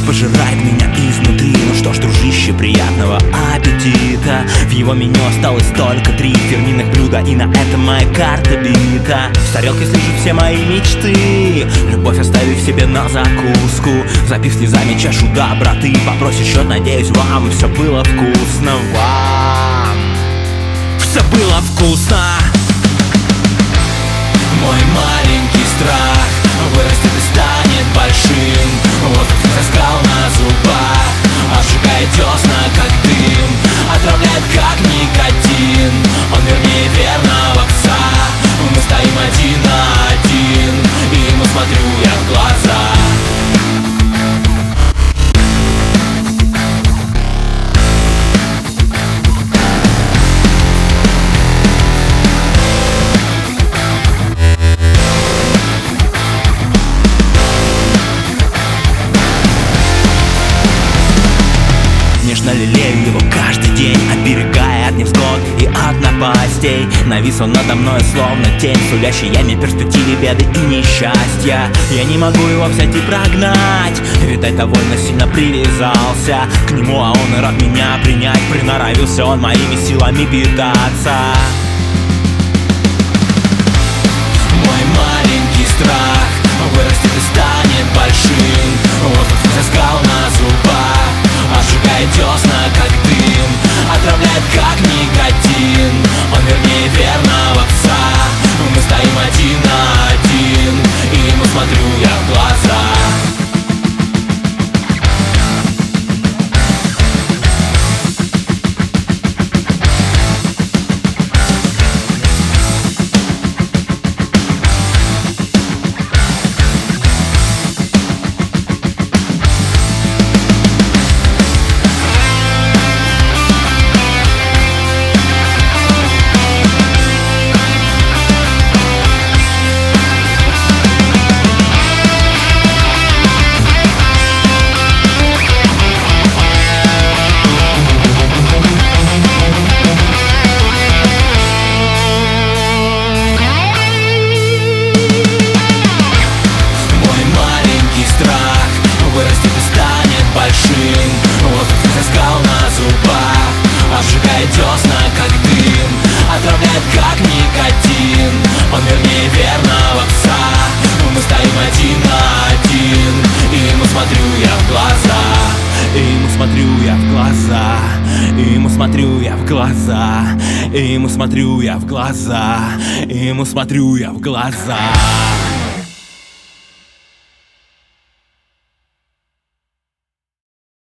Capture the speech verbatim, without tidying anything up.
пожирает меня изнутри. Ну что ж, дружище, приятного аппетита. В его меню осталось только три фирменных блюда, и на этом моя карта бита. В тарелке слежут все мои мечты, любовь оставив себе на закуску. Запив слезами чашу доброты, попросит счет, надеюсь, вам все было вкусно. Вам все было вкусно. Мой маленький страх вырастет и станет большим. Воздух заскал на зубах, обжигает десна, как дым, отравляет, как никотин. Он вернее верного пса. Мы стоим один на один, и ему смотрю я в глаза. Нежно лелею его каждый день, оберегая от невзгод и от напастей. Навис он надо мной, словно тень, сулящая мне перспективе беды и несчастья. Я не могу его взять и прогнать, видать, довольно сильно привязался к нему, а он и рад меня принять. Приноровился он моими силами питаться. Мой маленький страх вырастет и станет большим. Воздух заскал на зубах, обжигает десна, как дым, отравляет, как никотин. Он вернее верного пса. Мы стоим один на один, и ему смотрю я в глаза. Вырастет и станет большим. Воздух заскал на зубах, обжигает десна, как дым, отравляет, как никотин. Он вернее верного пса. Мы стоим один на один, и ему смотрю я в глаза. И ему смотрю я в глаза. И ему смотрю я в глаза. И ему смотрю я в глаза. И ему смотрю я в глаза.